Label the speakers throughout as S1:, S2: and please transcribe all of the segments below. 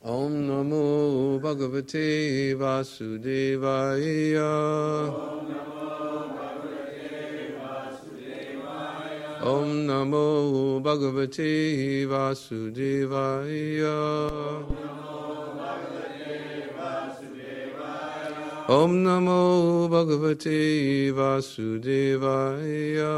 S1: Om Namo Bhagavate Vasudevaya. Om Namo Bhagavate Vasudevaya. Om Namo Bhagavate Vasudevaya.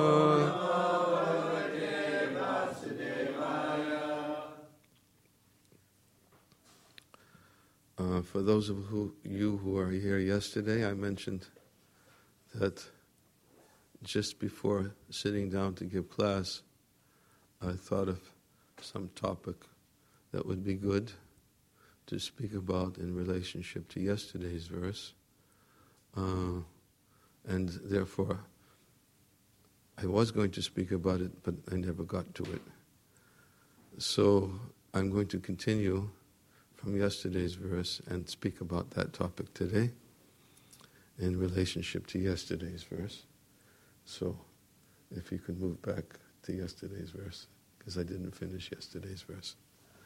S1: For those of you who are here yesterday, I mentioned that just before sitting down to give class, I thought of some topic that would be good to speak about in relationship to yesterday's verse. And therefore, I was going to speak about it, but I never got to it. So I'm going to continue from yesterday's verse and speak about that topic today in relationship to yesterday's verse. So if you could move back to yesterday's verse, because I didn't finish yesterday's verse.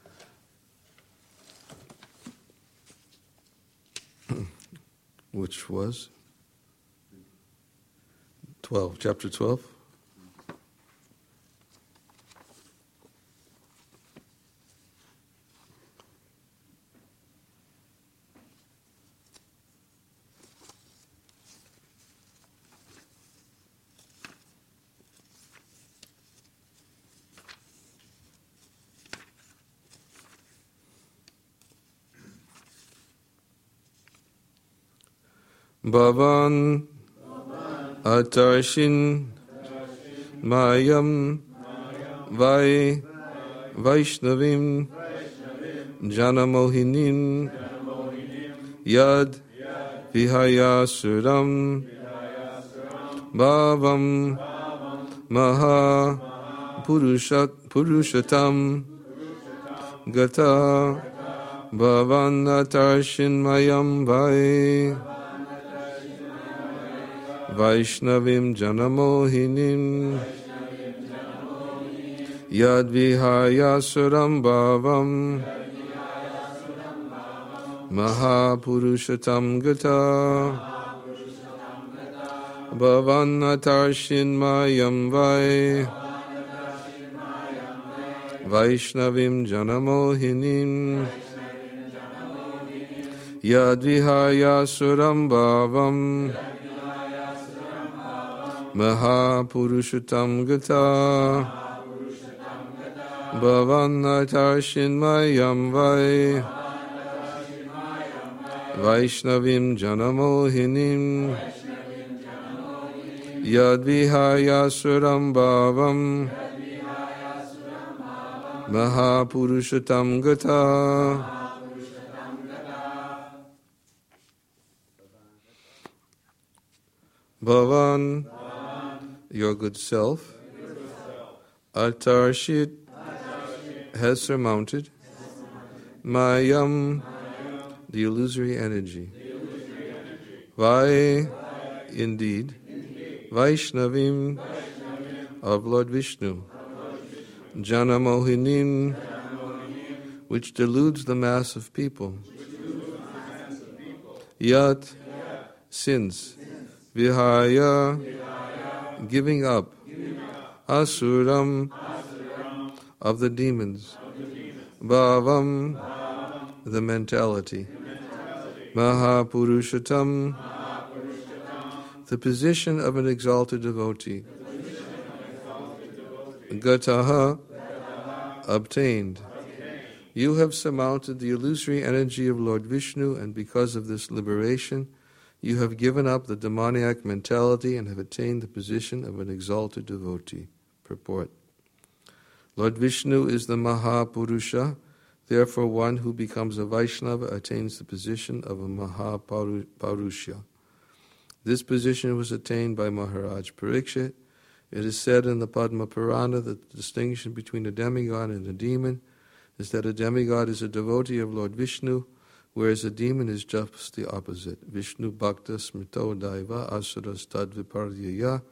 S1: Which was 12, chapter 12. Bhavan Atarshin Mayam Vaishnavim Janamohinim Yad Vihayasuram Bhavam Maha Purushatam Gata Bhavan Atarshin Mayam Vaishnavim Janamohinim Yad Vihayasuram Bhavam Mahapurushatam Gata Bhavan Atarshin Mayam Vaishnavim Janamohinim Yad Vihayasuram Bhavam Mahapurushatam Gata Bhavan Atarshin Mayam Vaishnavim Janamohinim Yad Vihayasuram Bhavam Mahapurushatam Gata. Bhavan, your good self, Atarshit, has surmounted Mayam, the illusory energy. Vai, indeed, Vaishnavim, of Lord Vishnu. Janamohinim, which deludes the mass of people. Yat, since, Vihaya, giving up, Asuram, of the demons, Bhavam, the mentality, Mahapurushatam, the position of an exalted devotee, Gataha, obtained. You have surmounted the illusory energy of Lord Vishnu, and because of this liberation, you have given up the demoniac mentality and have attained the position of an exalted devotee. Purport. Lord Vishnu is the Mahapurusha, therefore one who becomes a Vaishnava attains the position of a Mahapurusha. This position was attained by Maharaj Parikshit. It is said in the Padma Purana that the distinction between a demigod and a demon is that a demigod is a devotee of Lord Vishnu, whereas a demon is just the opposite. Vishnu Bhakta Smrito Daiva Asuras Tadviparyaya.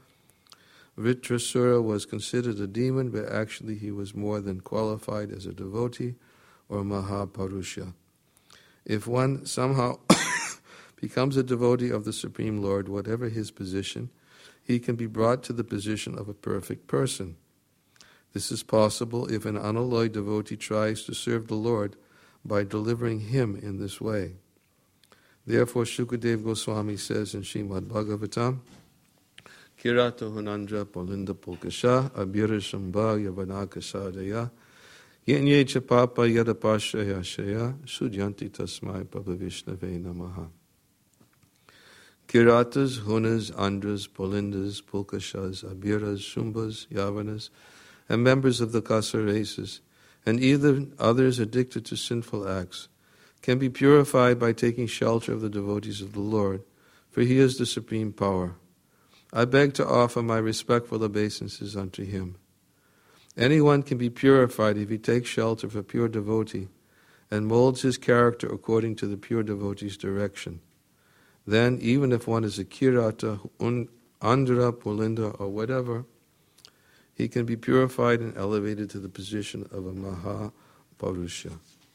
S1: Vritrasura was considered a demon, but actually he was more than qualified as a devotee, or Mahaparusha. If one somehow becomes a devotee of the Supreme Lord, whatever his position, he can be brought to the position of a perfect person. This is possible if an unalloyed devotee tries to serve the Lord by delivering him in this way. Therefore, Shukadeva Goswami says in Srimad Bhagavatam, Kirata Hunandra Polinda Pulkasha Abhira Shamba Yavanaka Sadaya Yenye Chapapa Yadapashaya Shaya Sudyanti Tasmai Prabhavishnave Namaha. Kiratas, Hunas, Andras, Polindas, Pulkashas, Abhiras, Shumbas, Yavanas, and members of the Kasa races, and even others addicted to sinful acts, can be purified by taking shelter of the devotees of the Lord, for He is the supreme power. I beg to offer my respectful obeisances unto Him. Anyone can be purified if he takes shelter of a pure devotee and molds his character according to the pure devotee's direction. Then, even if one is a Kirata, Andhra, Pulinda, or whatever, he can be purified and elevated to the position of a Mahaparusha.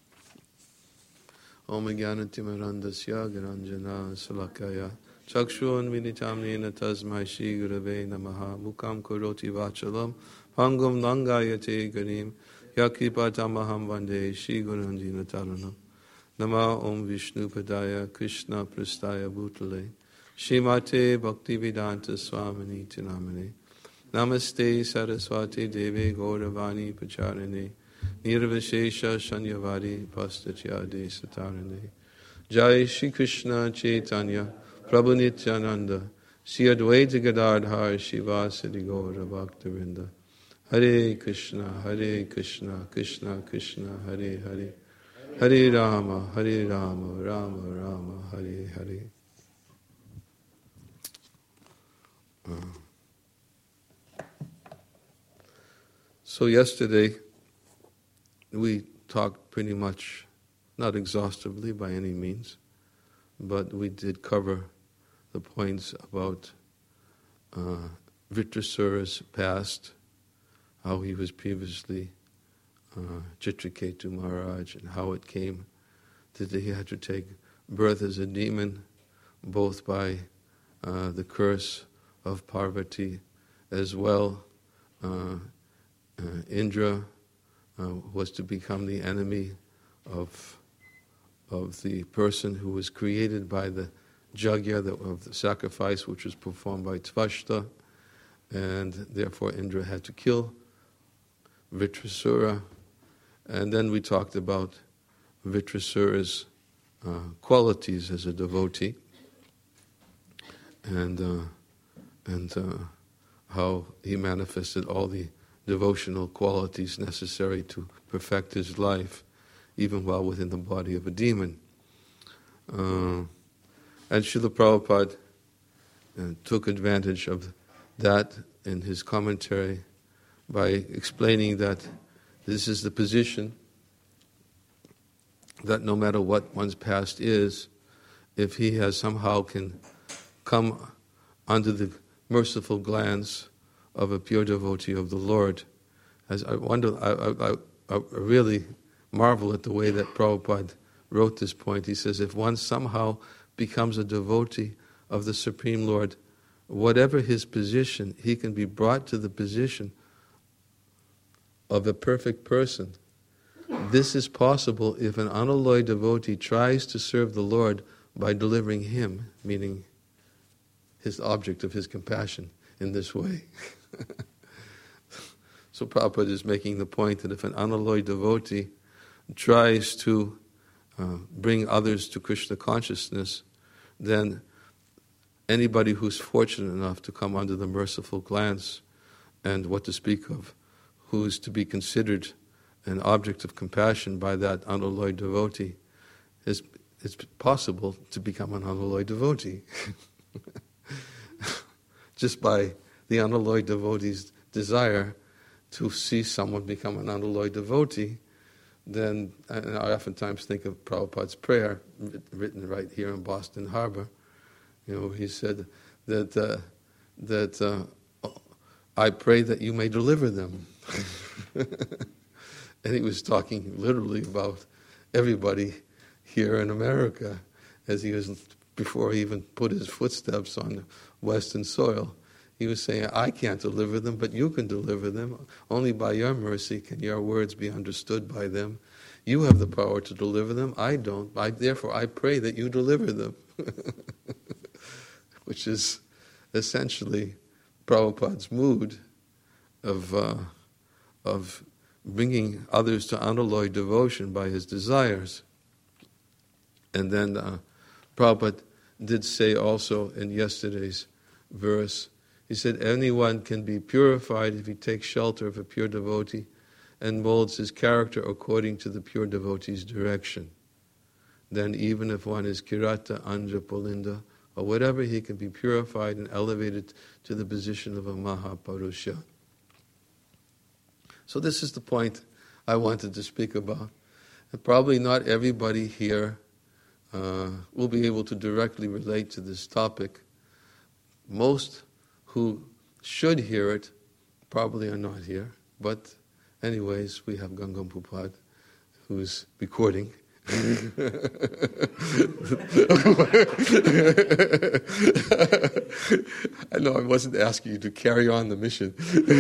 S1: Om Jnanatimurandasya Garanjana Salakaya Chakshun Vinitamnena Tasmai Shri Gurave Namaha Mukam Karoti Vachalam Pangum Langayate Garim Yakipatamaham Vande Shri Gurandina Taranam Nama Om Vishnu Padaya Krishna Prastaya Bhutale Shrimate Bhaktivedanta Swamini Tinamane Namaste Saraswati Devi Gauravani Pacharane Nirvashesha Shanyavadi Pastatyade Satarane Jai Shri Krishna Chaitanya Prabhu Nityananda Shri Advaita Gadadhar Shivasadi Gaura Bhaktavinda Hare Krishna Krishna Krishna Hare Hare Hare Rama Rama Rama Hare Hare. So yesterday we talked pretty much, not exhaustively by any means, but we did cover the points about Vritrasura's past, how he was previously Chitraketu Maharaj, and how it came that he had to take birth as a demon, both by the curse of Parvati as well. Indra was to become the enemy of the person who was created by the Jagya, of the sacrifice which was performed by Tvashta, and therefore Indra had to kill Vritrasura. And then we talked about Vritrasura's qualities as a devotee, and how he manifested all the devotional qualities necessary to perfect his life, even while within the body of a demon. And Srila Prabhupada took advantage of that in his commentary by explaining that this is the position that no matter what one's past is, if he has somehow can come under the merciful glance of a pure devotee of the Lord. As I wonder, I really marvel at the way that Prabhupada wrote this point. He says, if one somehow becomes a devotee of the Supreme Lord, whatever his position, he can be brought to the position of a perfect person. This is possible if an unalloyed devotee tries to serve the Lord by delivering him, meaning his object of his compassion, in this way. So Prabhupada is making the point that if an unalloyed devotee tries to bring others to Krishna consciousness, then anybody who's fortunate enough to come under the merciful glance, and what to speak of, who is to be considered an object of compassion by that unalloyed devotee, it's possible to become an unalloyed devotee. Just by the unalloyed devotee's desire to see someone become an unalloyed devotee, then and I oftentimes think of Prabhupada's prayer, written right here in Boston Harbor. You know, he said that I pray that you may deliver them. And he was talking literally about everybody here in America, before he even put his footsteps on Western soil. He was saying, I can't deliver them, but you can deliver them. Only by your mercy can your words be understood by them. You have the power to deliver them. I don't. Therefore, I pray that you deliver them. Which is essentially Prabhupada's mood of bringing others to unalloyed devotion by his desires. And then Prabhupada did say also in yesterday's verse, he said, anyone can be purified if he takes shelter of a pure devotee and molds his character according to the pure devotee's direction. Then even if one is Kirata, Anja, Pulinda, or whatever, he can be purified and elevated to the position of a Mahaparusha. So this is the point I wanted to speak about. And probably not everybody here will be able to directly relate to this topic. Most who should hear it probably are not here. But anyways, we have Gangam Pupad, who's recording. I know I wasn't asking you to carry on the mission.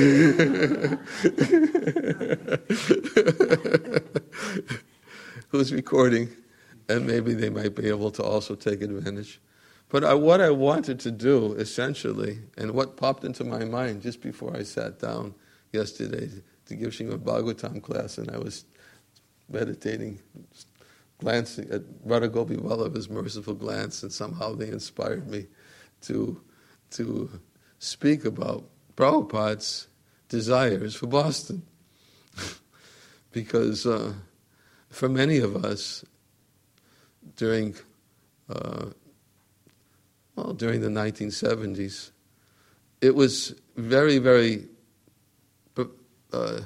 S1: Who's recording, and maybe they might be able to also take advantage. But what I wanted to do, essentially, and what popped into my mind just before I sat down yesterday to give Srimad Bhagavatam class, and I was meditating, glancing at Radha Gopi Vallabha's merciful glance, and somehow they inspired me to speak about Prabhupada's desires for Boston. Because for many of us, during the 1970s, it was very, very a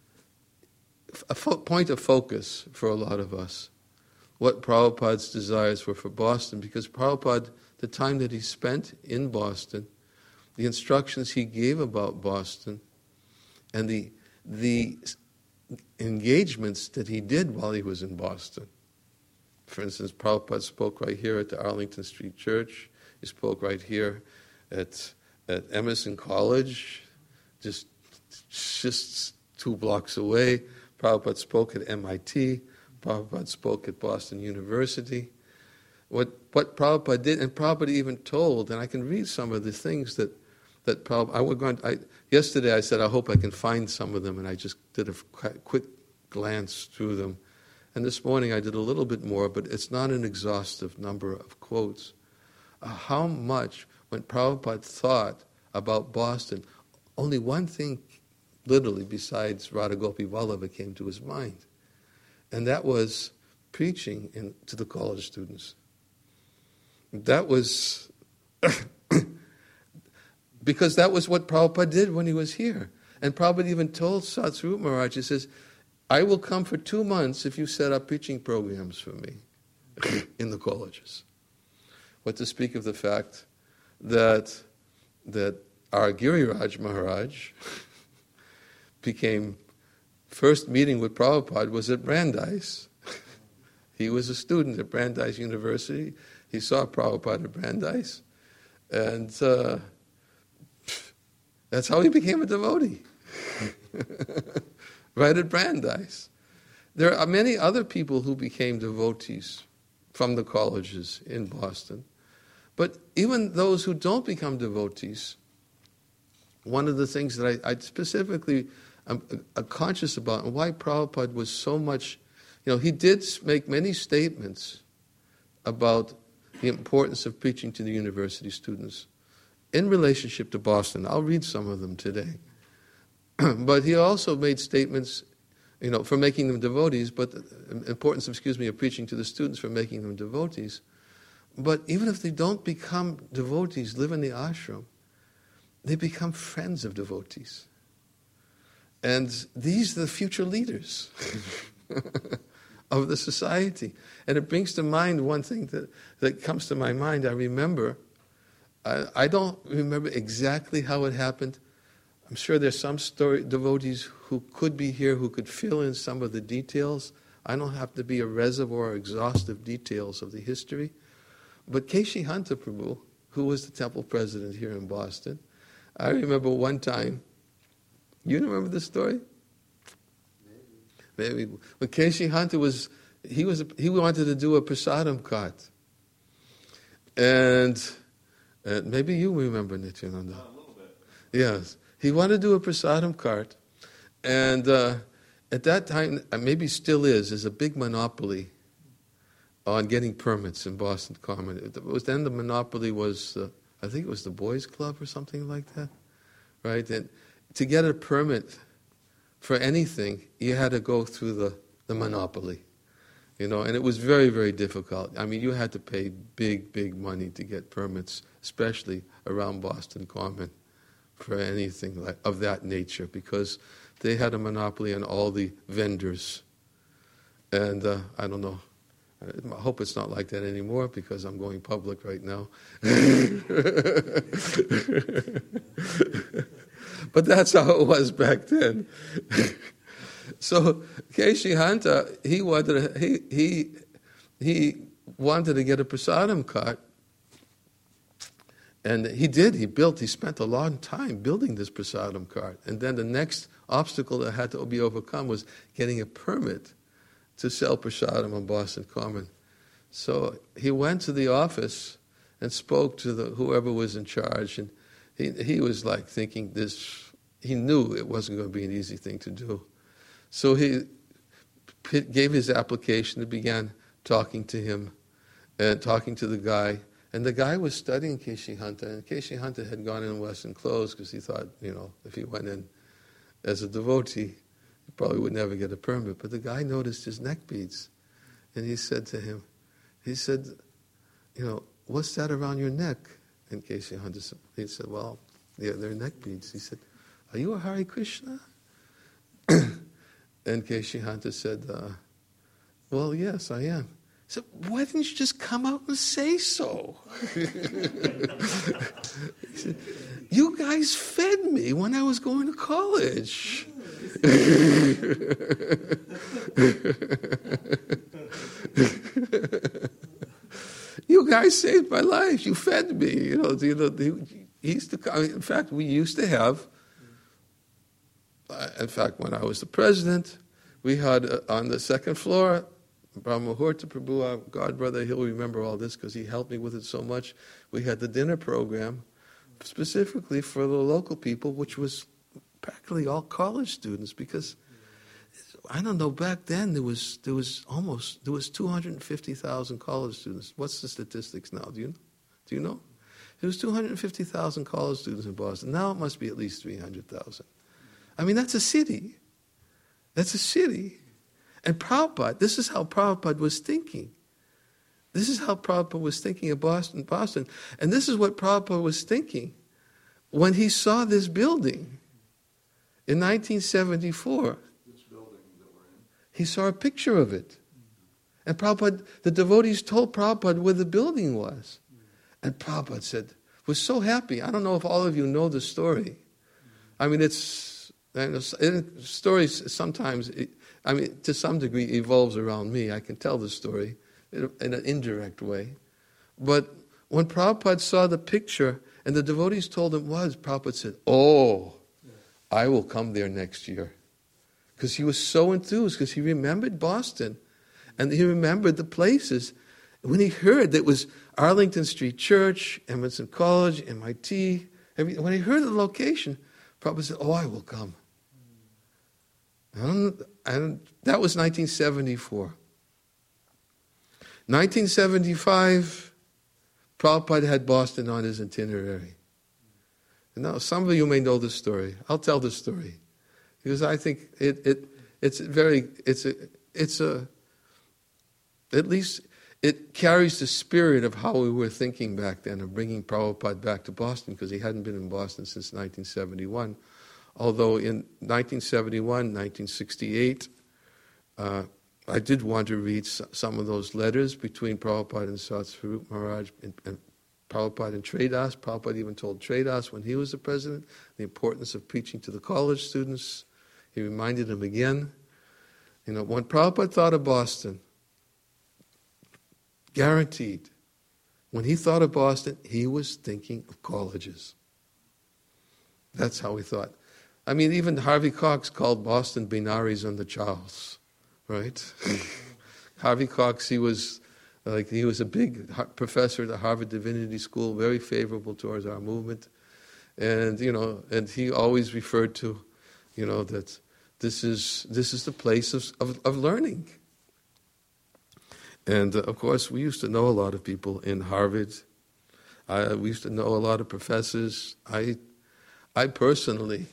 S1: point of focus for a lot of us, what Prabhupada's desires were for Boston, because Prabhupada, the time that he spent in Boston, the instructions he gave about Boston, and the engagements that he did while he was in Boston. For instance, Prabhupada spoke right here at the Arlington Street Church. He spoke right here at Emerson College, just 2 blocks away. Prabhupada spoke at MIT. Prabhupada spoke at Boston University. What Prabhupada did, and Prabhupada even told, and I can read some of the things that Prabhupada, yesterday I said, I hope I can find some of them, and I just did a quick glance through them. And this morning I did a little bit more, but it's not an exhaustive number of quotes. How much, when Prabhupada thought about Boston, only one thing, literally, besides Radha Gopi Vallabha came to his mind. And that was preaching to the college students. That was, because that was what Prabhupada did when he was here. And Prabhupada even told Satsvarup Maharaj, he says, I will come for 2 months if you set up preaching programs for me in the colleges. What to speak of the fact that our Giriraj Maharaj first meeting with Prabhupada was at Brandeis. He was a student at Brandeis University. He saw Prabhupada at Brandeis. And that's how he became a devotee. Right at Brandeis. There are many other people who became devotees from the colleges in Boston. But even those who don't become devotees, one of the things that I specifically am conscious about, and why Prabhupada was so much, he did make many statements about the importance of preaching to the university students in relationship to Boston. I'll read some of them today. But he also made statements, for making them devotees, but the importance of preaching to the students for making them devotees. But even if they don't become devotees, live in the ashram, they become friends of devotees. And these are the future leaders of the society. And it brings to mind one thing that comes to my mind. I remember, I don't remember exactly how it happened. I'm sure there's some devotees who could be here who could fill in some of the details. I don't have to be a reservoir of exhaustive details of the history. But Keshihanta Prabhu, who was the temple president here in Boston, I remember one time, you remember this story? Maybe. When Keshihanta he wanted to do a prasadam cart. And maybe you remember Nityananda.
S2: A little bit.
S1: Yes. He wanted to do a prasadam cart. And at that time, maybe still is, there's a big monopoly on getting permits in Boston Common. Then the monopoly was, I think it was the Boys Club or something like that, right? And to get a permit for anything, you had to go through the monopoly, and it was very, very difficult. I mean, you had to pay big, big money to get permits, especially around Boston Common, for anything of that nature, because they had a monopoly on all the vendors. And I don't know. I hope it's not like that anymore because I'm going public right now. But that's how it was back then. So Keshihanta, he wanted to get a prasadam cart, and he did. He spent a long time building this prasadam cart, and then the next obstacle that had to be overcome was getting a permit to sell prasadam on Boston Common. So he went to the office and spoke to whoever was in charge, and he was like thinking this. He knew it wasn't going to be an easy thing to do. So he gave his application and began talking to him and talking to the guy. And the guy was studying Keshihanta, and Keshihanta had gone in Western clothes because he thought, if he went in as a devotee, he probably would never get a permit. But the guy noticed his neck beads, and he said to him, what's that around your neck? And Keshihanta, he said, well, yeah, they're neck beads. He said, are you a Hare Krishna? And Keshihanta said, well, yes, I am. He said, why didn't you just come out and say so? He said, you guys fed me when I was going to college. You guys saved my life. You fed me. He used to come. In fact, we used to have. In fact, when I was the president, we had on the second floor, Brahmahurta Prabhu, our godbrother, he'll remember all this because he helped me with it so much. We had the dinner program specifically for the local people, which was practically all college students, because I don't know, back then there was 250,000 college students. What's the statistics now? Do you know? There was 250,000 college students in Boston. Now it must be at least 300,000. I mean, that's a city. That's a city. And Prabhupada, this is how Prabhupada was thinking. This is how Prabhupada was thinking of Boston. And this is what Prabhupada was thinking when he saw this building in 1974.
S2: This building that we're in.
S1: He saw a picture of it. And Prabhupada, the devotees told Prabhupada where the building was. And Prabhupada was so happy. I don't know if all of you know the story. I mean, stories sometimes, to some degree, evolves around me. I can tell the story in an indirect way. But when Prabhupada saw the picture and the devotees told him Prabhupada said, I will come there next year. Because he was so enthused, because he remembered Boston. And he remembered the places. When he heard that it was Arlington Street Church, Emerson College, MIT, when he heard the location, Prabhupada said, I will come. And that was 1974. 1975, Prabhupada had Boston on his itinerary. And now some of you may know this story. I'll tell the story because I think at least it carries the spirit of how we were thinking back then of bringing Prabhupada back to Boston, because he hadn't been in Boston since 1971. Although in 1971, 1968, I did want to read some of those letters between Prabhupada and Satsvarup Maharaj, and Prabhupada and Tridas. Prabhupada even told Tridas when he was the president the importance of preaching to the college students. He reminded him again. When Prabhupada thought of Boston, guaranteed, when he thought of Boston, he was thinking of colleges. That's how he thought. I mean, even Harvey Cox called Boston Benares under Charles, right? Harvey Cox, he was a big professor at the Harvard Divinity School, very favorable towards our movement, and he always referred to, that this is the place of learning. And of course, we used to know a lot of people in Harvard. We used to know a lot of professors. I personally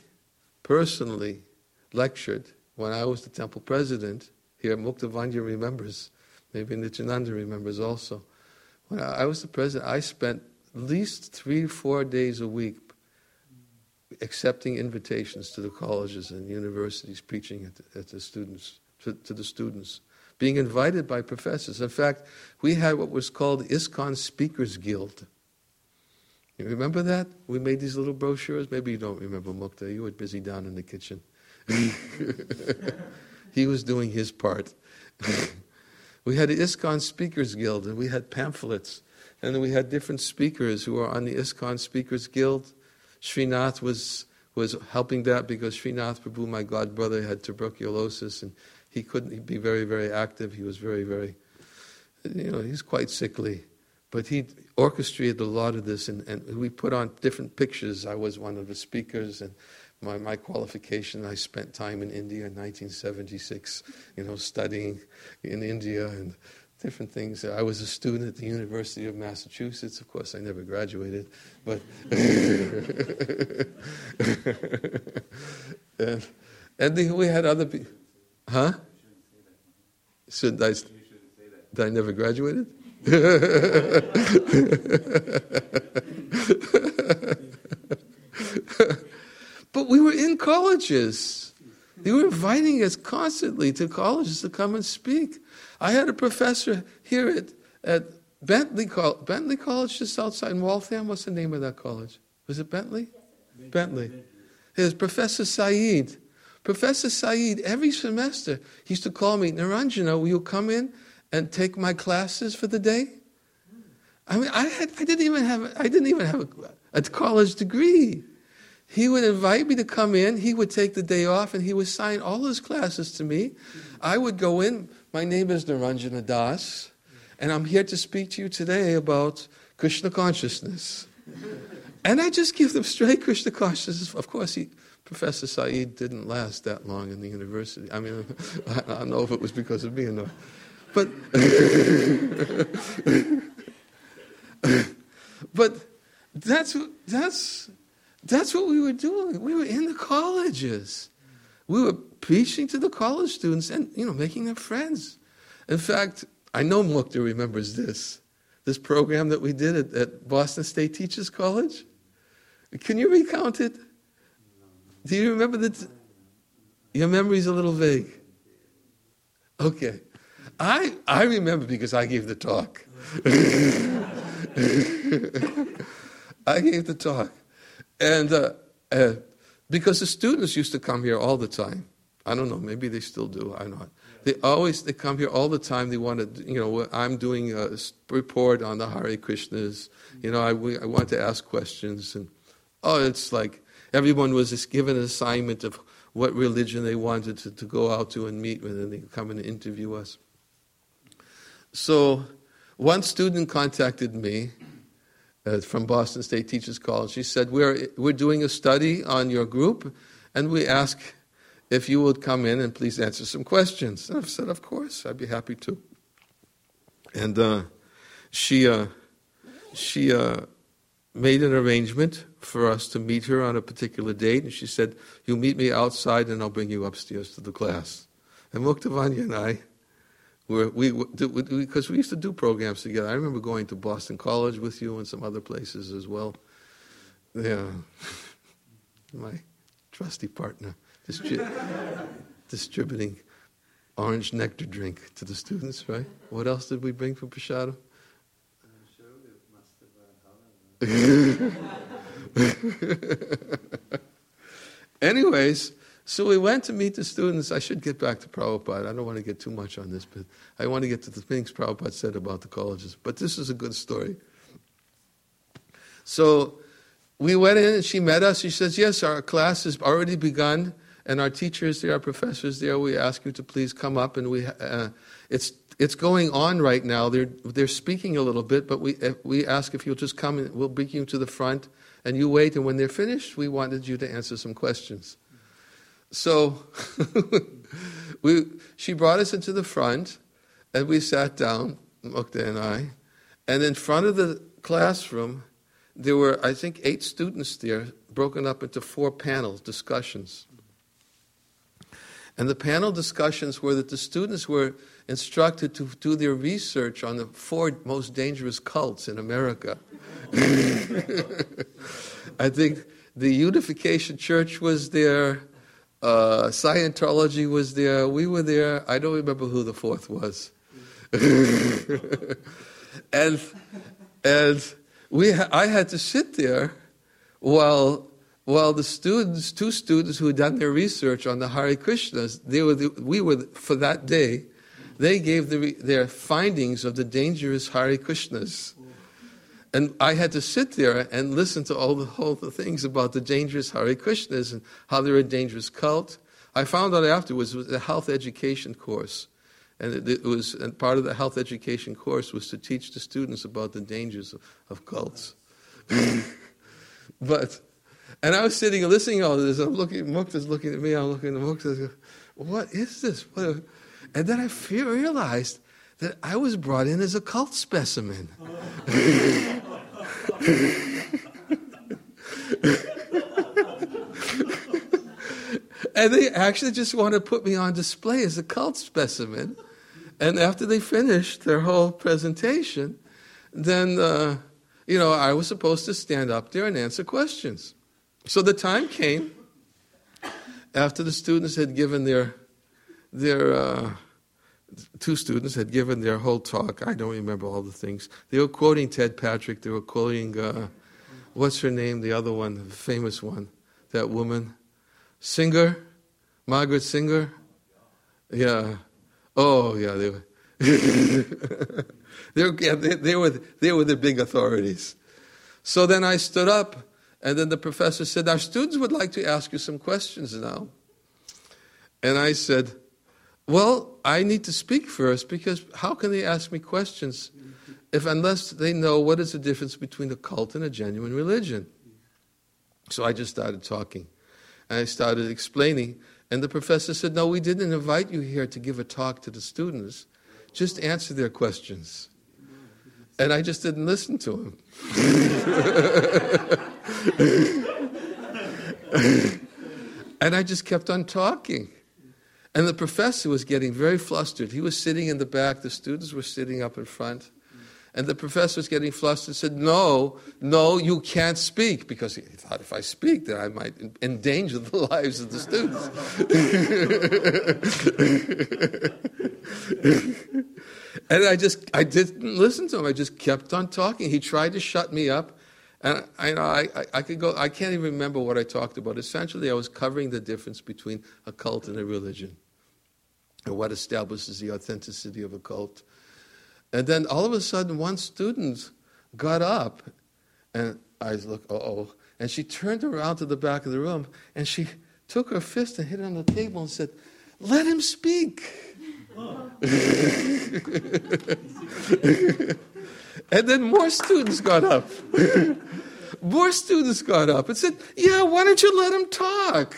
S1: lectured when I was the temple president here. Mukta remembers, maybe Nityananda remembers also. When I was the president, I spent at least 3-4 days a week accepting invitations to the colleges and universities, preaching at the students, to the students, being invited by professors. In fact, we had what was called ISKCON Speakers Guild. You remember that? We made these little brochures. Maybe you don't remember, Mukta. You were busy down in the kitchen. He was doing his part. We had the ISKCON Speakers Guild, and we had pamphlets. And then we had different speakers who were on the ISKCON Speakers Guild. Srinath was helping that because Srinath Prabhu, my god brother, had tuberculosis, and he couldn't be very, very active. He was very, very, he's quite sickly. But he orchestrated a lot of this, and we put on different pictures. I was one of the speakers, and my qualification, I spent time in India in 1976, studying in India and different things. I was a student at the University of Massachusetts. Of course, I never graduated, but we had other people. Huh? Did I never graduated? But we were in colleges. They were inviting us constantly to colleges to come and speak. I had a professor here at Bentley College, just outside in Waltham. What's the name of that college? Was it Bentley? Bentley. There's Professor Saeed. Professor Saeed, every semester, he used to call me, Niranjana, will you come in and take my classes for the day? I mean, I didn't even have a college degree. He would invite me to come in. He would take the day off, and he would sign all his classes to me. I would go in. My name is Niranjana Das, and I'm here to speak to you today about Krishna consciousness. And I just give them straight Krishna consciousness. Of course, Professor Saeed didn't last that long in the university. I mean, I don't know if it was because of me or not. But that's what we were doing. We were in the colleges. We were preaching to the college students and, making them friends. In fact, I know Mukta remembers this program that we did at Boston State Teachers College. Can you recount it? Do you remember that? Your memory's a little vague. Okay. I remember because I gave the talk. I gave the talk. And because the students used to come here all the time. I don't know, maybe they still do, I don't know. They come here all the time. They want to, I'm doing a report on the Hare Krishnas. I want to ask questions. And it's like everyone was just given an assignment of what religion they wanted to go out to and meet with, and they come and interview us. So one student contacted me from Boston State Teachers College. She said, we're doing a study on your group, and we ask if you would come in and please answer some questions. And I've said, of course, I'd be happy to. And she made an arrangement for us to meet her on a particular date, and she said, you meet me outside and I'll bring you upstairs to the class. And Muktavanya and I, because we used to do programs together. I remember going to Boston College with you and some other places as well. Yeah, my trusty partner, distributing orange nectar drink to the students, right? What else did we bring for Prashadam?
S2: I'm sure we must have
S1: Anyways, so we went to meet the students. I should get back to Prabhupada. I don't want to get too much on this, but I want to get to the things Prabhupada said about the colleges. But this is a good story. So we went in and she met us. She says, yes, our class has already begun and our teachers there, our professors there, we ask you to please come up. And it's going on right now. They're speaking a little bit, but we ask if you'll just come and we'll bring you to the front and you wait. And when they're finished, we wanted you to answer some questions. So she brought us into the front, and we sat down, Mukta and I, and in front of the classroom, there were, I think, 8 students there, broken up into 4 panel discussions. And the panel discussions were that the students were instructed to do their research on the 4 most dangerous cults in America. I think the Unification Church was there. Scientology was there. We were there. I don't remember who the 4th was. I had to sit there while the students, 2 students who had done their research on the Hare Krishnas, for that day, they gave their findings of the dangerous Hare Krishnas. And I had to sit there and listen to all the things about the dangerous Hare Krishnas and how they're a dangerous cult. I found out afterwards it was a health education course. And part of the health education course was to teach the students about the dangers of cults. And I was sitting and listening to all this. I'm looking, Mukta's looking at me, I'm looking at Mukta. What is this? And then I realized that I was brought in as a cult specimen. And they actually just want to put me on display as a cult specimen. And after they finished their whole presentation, then, I was supposed to stand up there and answer questions. So the time came after the students had given their 2 students had given their whole talk. I don't remember all the things. They were quoting Ted Patrick. They were quoting, what's her name, the other one, the famous one, that woman. Singer? Margaret Singer? Yeah. Oh, yeah, they were. they were the big authorities. So then I stood up, and then the professor said, our students would like to ask you some questions now. And I said, well, I need to speak first, because how can they ask me questions unless they know what is the difference between a cult and a genuine religion? So I just started talking. And I started explaining. And the professor said, no, we didn't invite you here to give a talk to the students. Just answer their questions. And I just didn't listen to him. And I just kept on talking. And the professor was getting very flustered. He was sitting in the back. The students were sitting up in front. And the professor was getting flustered and said, no, you can't speak. Because he thought if I speak, then I might endanger the lives of the students. And I didn't listen to him. I just kept on talking. He tried to shut me up. And I could go. I can't even remember what I talked about. Essentially, I was covering the difference between a cult and a religion, and what establishes the authenticity of a cult. And then all of a sudden, one student got up, and I looked, and she turned around to the back of the room, and she took her fist and hit it on the table and said, "Let him speak." And then more students got up. More students got up and said, yeah, why don't you let him talk?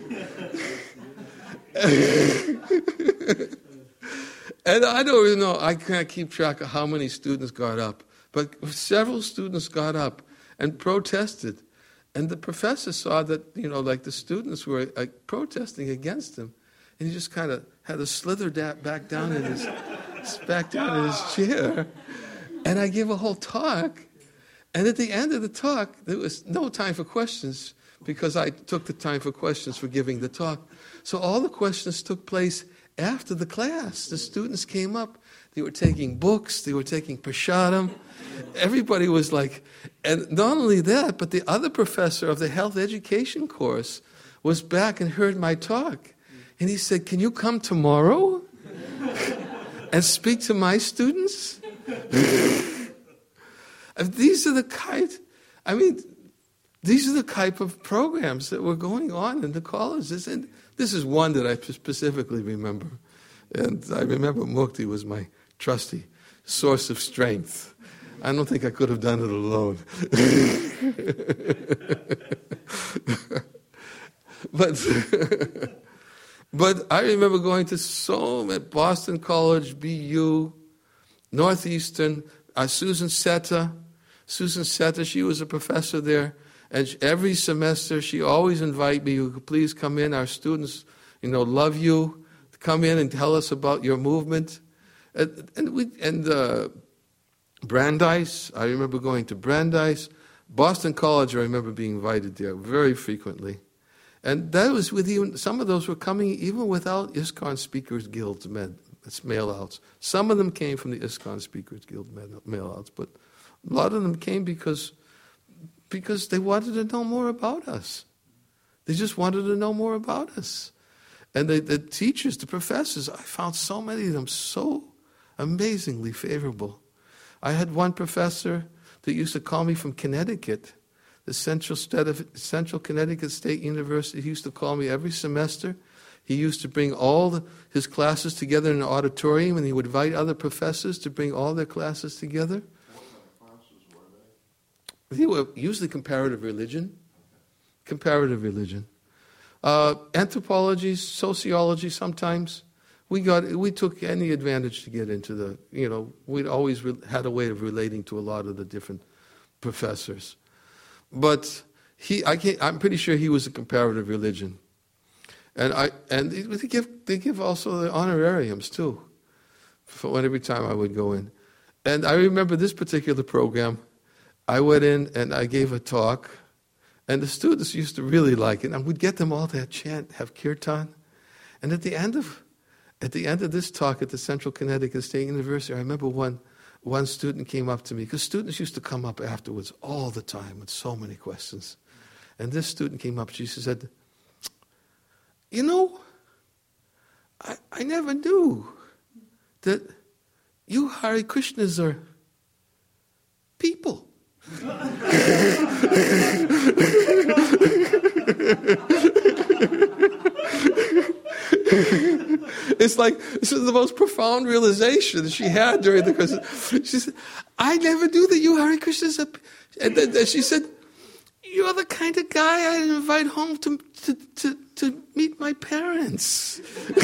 S1: And I don't even know, I can't keep track of how many students got up. But several students got up and protested. And the professor saw that, like the students were protesting against him. And he just kind of had to slither back down in his chair. And I gave a whole talk. And at the end of the talk, there was no time for questions because I took the time for questions for giving the talk. So all the questions took place after the class. The students came up. They were taking books. They were taking prasadam. Everybody was like, and not only that, but the other professor of the health education course was back and heard my talk. And he said, "Can you come tomorrow and speak to my students?" These are the type of programs that were going on in the colleges. And this is one that I specifically remember. And I remember Mukti was my trusty source of strength. I don't think I could have done it alone. But I remember going to at Boston College, BU, Northeastern, Susan Seta. Susan Seta, she was a professor there. And every semester, she always invited me, "Please come in. Our students, love you. Come in and tell us about your movement." And Brandeis, I remember going to Brandeis. Boston College, I remember being invited there very frequently. And that was some of those were coming even without ISKCON Speakers Guild mail-outs. Some of them came from the ISKCON Speakers Guild mail-outs, but a lot of them came because they wanted to know more about us. They just wanted to know more about us. And the teachers, the professors, I found so many of them so amazingly favorable. I had one professor that used to call me from Connecticut, the Central Connecticut State University. He used to call me every semester. He used to bring his classes together in an auditorium, and he would invite other professors to bring all their classes together.
S2: What kind of classes were they?
S1: They were usually comparative religion. Anthropology, sociology sometimes. We took any advantage to get into we'd always had a way of relating to a lot of the different professors. But I'm pretty sure he was a comparative religion. And they give also the honorariums too, every time I would go in. And I remember this particular program, I went in and I gave a talk, and the students used to really like it. And we'd get them all to chant, have kirtan. And at the end of this talk at the Central Connecticut State University, I remember one student came up to me, because students used to come up afterwards all the time with so many questions. And this student came up, she said, I never knew that you Hare Krishnas are people. It's like, this is the most profound realization she had during the course. She said, "I never knew that you Hare Krishnas are." And then she said, "You're the kind of guy I'd invite home to meet my parents."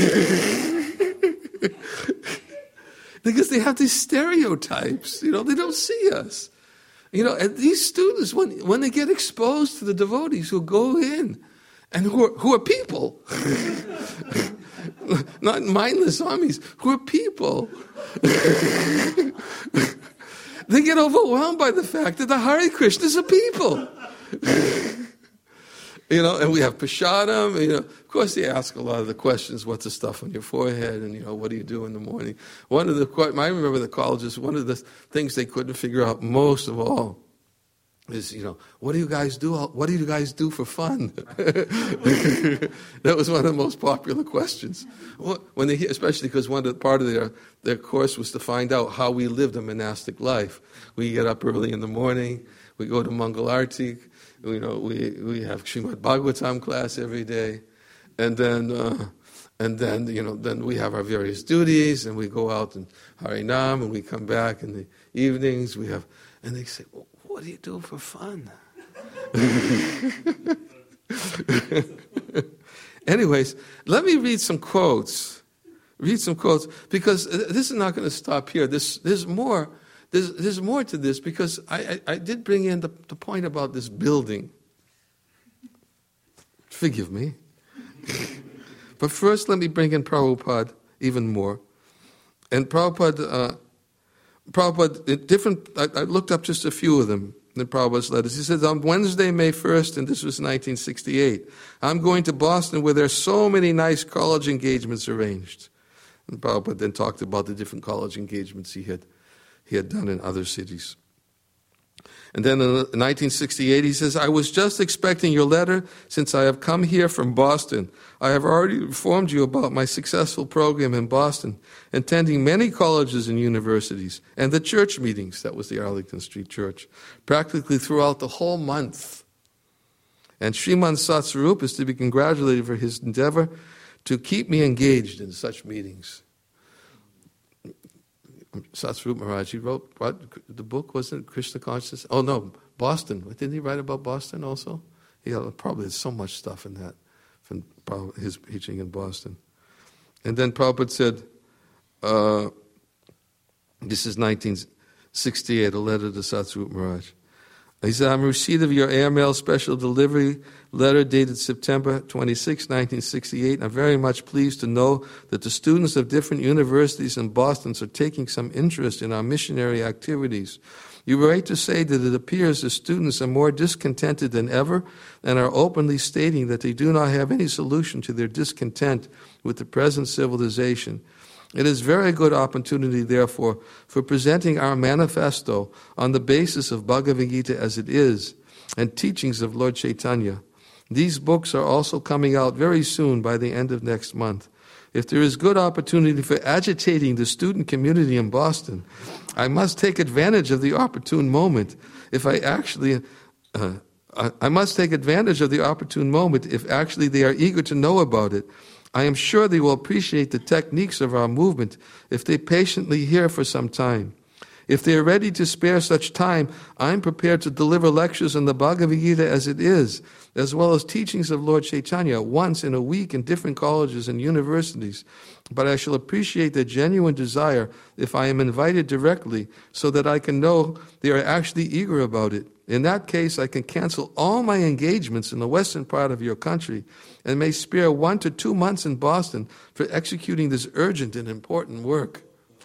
S1: Because they have these stereotypes, they don't see us. And these students, when they get exposed to the devotees who go in and who are people, not mindless armies, who are people, they get overwhelmed by the fact that the Hare Krishnas are people. And we have prasadam. Of course, they ask a lot of the questions. What's the stuff on your forehead? And what do you do in the morning? I remember the colleges. One of the things they couldn't figure out most of all is, what do you guys do? What do you guys do for fun? That was one of the most popular questions. When they hear, especially because part of their course was to find out how we lived a monastic life. We get up early in the morning. We go to Mangal Arti. We have Srimad Bhagavatam class every day, and then we have our various duties, and we go out and Harinam, and we come back in the evenings. And they say, "Well, what do you do for fun?" Anyways, let me read some quotes. Because this is not going to stop here. There's more. There's more to this, because I did bring in the point about this building. Forgive me. But first, let me bring in Prabhupada even more. And Prabhupada, I looked up just a few of them in Prabhupada's letters. He says, on Wednesday, May 1st, and this was 1968, I'm going to Boston where there's so many nice college engagements arranged. And Prabhupada then talked about the different college engagements he had done in other cities. And then in 1968, he says, I was just expecting your letter since I have come here from Boston. I have already informed you about my successful program in Boston, attending many colleges and universities, and the church meetings, that was the Arlington Street Church, practically throughout the whole month. And Sriman Satsvarup is to be congratulated for his endeavor to keep me engaged in such meetings. Satsvarup Maharaj, he wrote what? The book, wasn't it Krishna Consciousness? Oh no, Boston. Didn't he write about Boston also? He probably has so much stuff in that from his preaching in Boston. And then Prabhupada said, this is 1968, a letter to Satsvarup Maharaj. He said, I'm in receipt of your airmail special delivery letter dated September 26, 1968. I'm very much pleased to know that the students of different universities in Boston are taking some interest in our missionary activities. You were right to say that it appears the students are more discontented than ever and are openly stating that they do not have any solution to their discontent with the present civilization. It is a very good opportunity, therefore, for presenting our manifesto on the basis of Bhagavad Gita as it is and teachings of Lord Chaitanya. These books are also coming out very soon by the end of next month. If there is good opportunity for agitating the student community in Boston, I must take advantage of the opportune moment if they are eager to know about it. I am sure they will appreciate the techniques of our movement if they patiently hear for some time. If they are ready to spare such time, I am prepared to deliver lectures on the Bhagavad Gita as it is, as well as teachings of Lord Chaitanya once in a week in different colleges and universities. But I shall appreciate their genuine desire if I am invited directly so that I can know they are actually eager about it. In that case, I can cancel all my engagements in the western part of your country and may spare 1 to 2 months in Boston for executing this urgent and important work.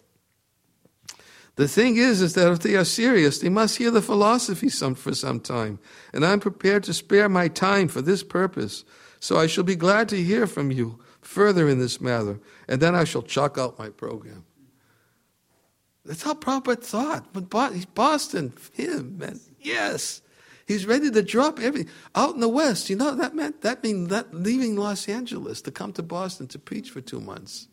S1: The thing is that if they are serious, they must hear the philosophy for some time, and I'm prepared to spare my time for this purpose. So I shall be glad to hear from you further in this matter, and then I shall chalk out my program. That's how Prabhupada thought. But Boston, him, man, yes. He's ready to drop everything. Out in the West, you know, that meant leaving Los Angeles to come to Boston to preach for 2 months.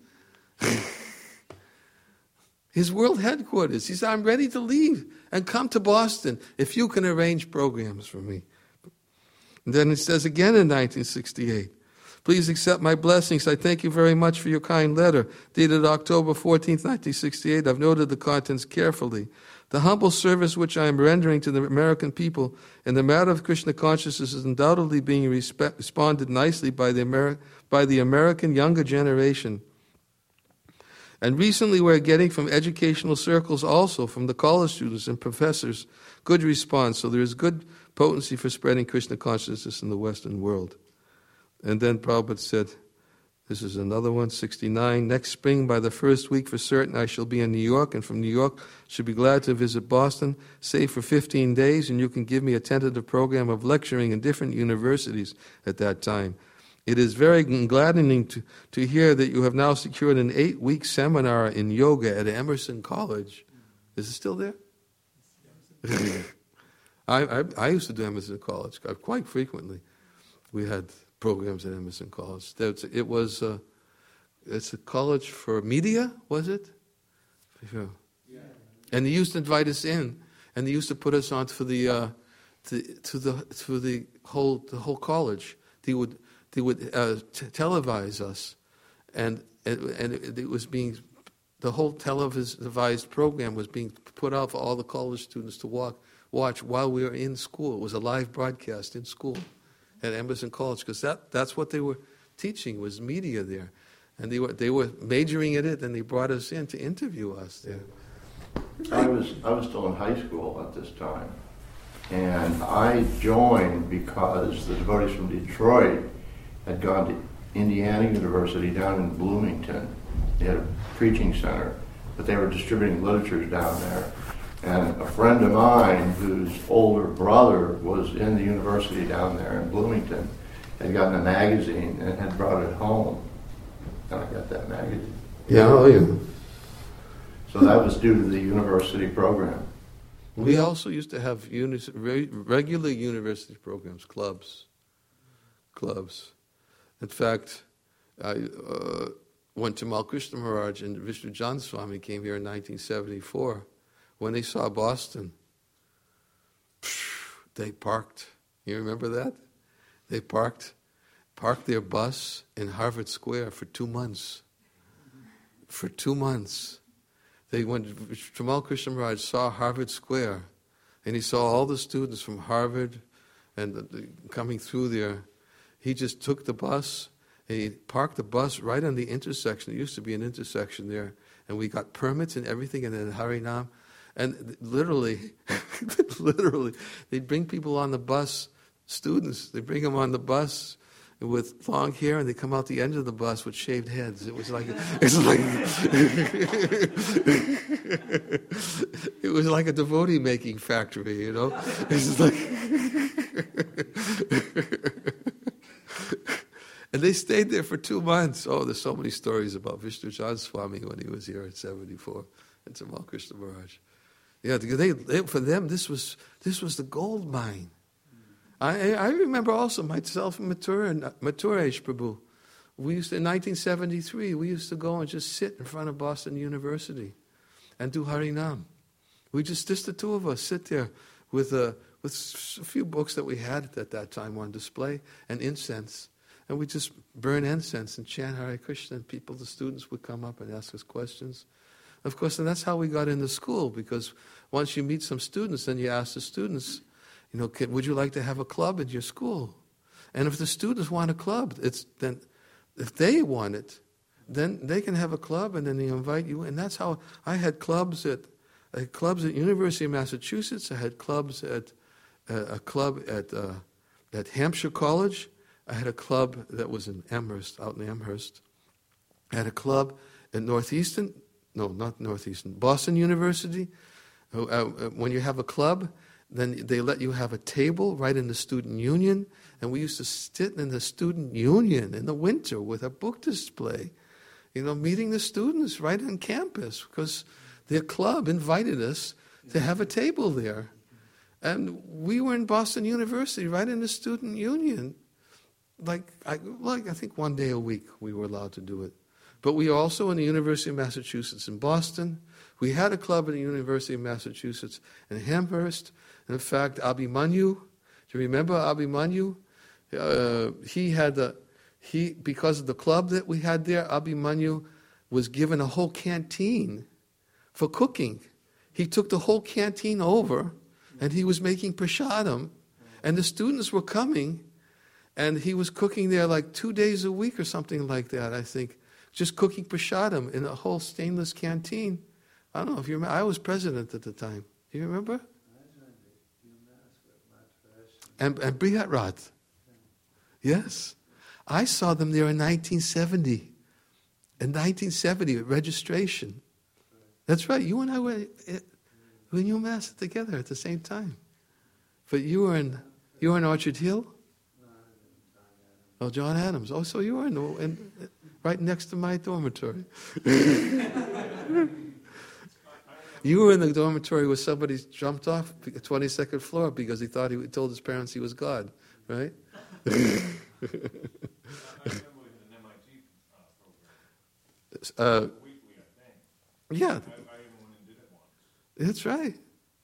S1: His world headquarters. He said, I'm ready to leave and come to Boston if you can arrange programs for me. And then it says again in 1968, please accept my blessings. I thank you very much for your kind letter. Dated October 14th, 1968. I've noted the contents carefully. The humble service which I am rendering to the American people in the matter of Krishna consciousness is undoubtedly being responded nicely by the American younger generation. And recently we're getting from educational circles also, from the college students and professors, good response. So there is good potency for spreading Krishna consciousness in the Western world. And then Prabhupada said, this is another one, 69, next spring by the first week for certain I shall be in New York, and from New York should be glad to visit Boston, say for 15 days, and you can give me a tentative program of lecturing in different universities at that time. It is very gladdening to hear that you have now secured an 8-week seminar in yoga at Emerson College. Is it still there? I used to do Emerson College quite frequently. We had programs at Emerson College. It's a college for media, was it? Yeah. And they used to invite us in, and they used to put us on for the whole college. They would televise us, and it was being, the whole televised program was being put out for all the college students to watch while we were in school. It was a live broadcast in school at Emerson College, because that's what they were teaching, was media there, and they were majoring in it, and they brought us in to interview us there.
S2: I was still in high school at this time, and I joined because the devotees from Detroit had gone to Indiana University down in Bloomington. They had a preaching center, but they were distributing literatures down there. And a friend of mine whose older brother was in the university down there in Bloomington had gotten a magazine and had brought it home. And I got that magazine.
S1: Yeah, oh yeah.
S2: So that was due to the university program.
S1: We also used to have regular university programs, clubs. In fact, I when Tamal Krishna Maharaj and Vishnu Jan Swami came here in 1974, when they saw Boston, they parked. You remember that? They parked their bus in Harvard Square for 2 months. For 2 months. When Tamal Krishna Maharaj saw Harvard Square, and he saw all the students from Harvard and coming through there, he just took the bus, and he parked the bus right on the intersection. There used to be an intersection there, and we got permits and everything, and then Harinam. And literally, they'd bring people on the bus, students, they bring them on the bus with long hair, and they come out the end of the bus with shaved heads. It was like it was like a devotee making factory, you know. It's like, and they stayed there for 2 months. Oh, there's so many stories about Vishnu Jan Swami when he was here in '74, and Tamal Krishna Maharaj. Yeah, for them this was the gold mine. I remember also myself and Mathuresh Prabhu. We used to, in 1973, we used to go and just sit in front of Boston University and do Harinam. Just the two of us, sit there with a few books that we had at that time on display and incense. And we just burn incense and chant Hare Krishna, and the students would come up and ask us questions. Of course, and that's how we got into school, because once you meet some students, then you ask the students, would you like to have a club at your school? And if the students want a club, then if they want it, then they can have a club, and then they invite you. And that's how I had clubs at University of Massachusetts. I had clubs at a club at Hampshire College. I had a club that was in Amherst, out in Amherst. I had a club at Boston University. When you have a club, then they let you have a table right in the student union, and we used to sit in the student union in the winter with a book display, meeting the students right on campus, because their club invited us to have a table there. And we were in Boston University right in the student union. I think 1 day a week we were allowed to do it. But we also in the University of Massachusetts in Boston. We had a club at the University of Massachusetts in Amherst. And in fact, Abhimanyu, do you remember Abhimanyu? Because of the club that we had there, Abhimanyu was given a whole canteen for cooking. He took the whole canteen over, and he was making prasadam, and the students were coming, and he was cooking there like 2 days a week or something like that, I think. Just cooking prasadam in a whole stainless canteen. I don't know if you remember. I was president at the time. Do you remember? And Brihat Rath. Yes. I saw them there in 1970. In 1970, at registration. That's right. You and I were in UMass together at the same time. But you were in Orchard Hill? Oh, John Adams. Oh, so you were right next to my dormitory. You were in the dormitory where somebody jumped off the 22nd floor because he told his parents he was God, right? Yeah. That's right.